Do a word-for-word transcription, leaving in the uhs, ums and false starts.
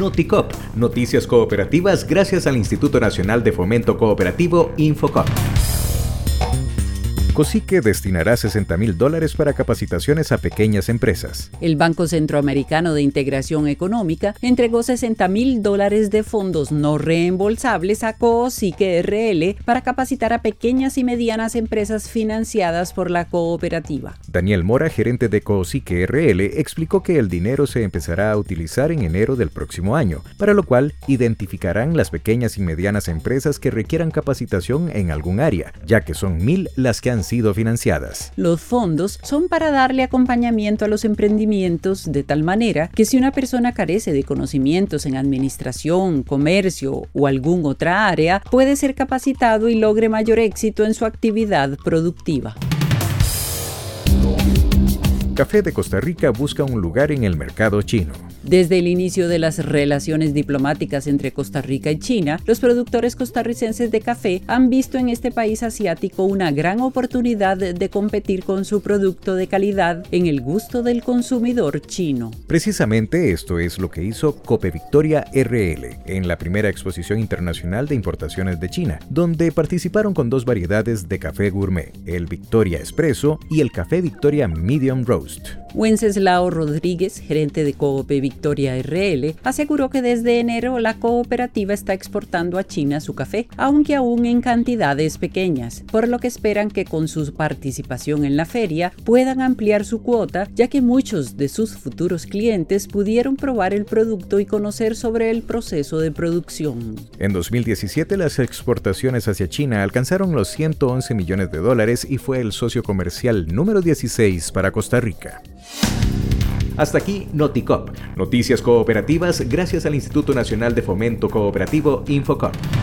Noticop, noticias cooperativas gracias al Instituto Nacional de Fomento Cooperativo Infocop. COSICE destinará sesenta mil dólares para capacitaciones a pequeñas empresas. El Banco Centroamericano de Integración Económica entregó sesenta mil dólares de fondos no reembolsables a COSICE R L para capacitar a pequeñas y medianas empresas financiadas por la cooperativa. Daniel Mora, gerente de COSICE R L, explicó que el dinero se empezará a utilizar en enero del próximo año, para lo cual identificarán las pequeñas y medianas empresas que requieran capacitación en algún área, ya que son mil las que han sido financiadas. Los fondos son para darle acompañamiento a los emprendimientos de tal manera que si una persona carece de conocimientos en administración, comercio o alguna otra área, puede ser capacitado y logre mayor éxito en su actividad productiva. Café de Costa Rica busca un lugar en el mercado chino. Desde el inicio de las relaciones diplomáticas entre Costa Rica y China, los productores costarricenses de café han visto en este país asiático una gran oportunidad de competir con su producto de calidad en el gusto del consumidor chino. Precisamente esto es lo que hizo Cope Victoria R L en la primera exposición internacional de importaciones de China, donde participaron con dos variedades de café gourmet, el Victoria Espresso y el Café Victoria Medium Roast. Wenceslao Rodríguez, gerente de Cope Victoria R L, aseguró que desde enero la cooperativa está exportando a China su café, aunque aún en cantidades pequeñas, por lo que esperan que con su participación en la feria puedan ampliar su cuota, ya que muchos de sus futuros clientes pudieron probar el producto y conocer sobre el proceso de producción. En dos mil diecisiete, las exportaciones hacia China alcanzaron los ciento once millones de dólares y fue el socio comercial número dieciséis para Costa Rica. Hasta aquí Noticop, noticias cooperativas gracias al Instituto Nacional de Fomento Cooperativo Infocop.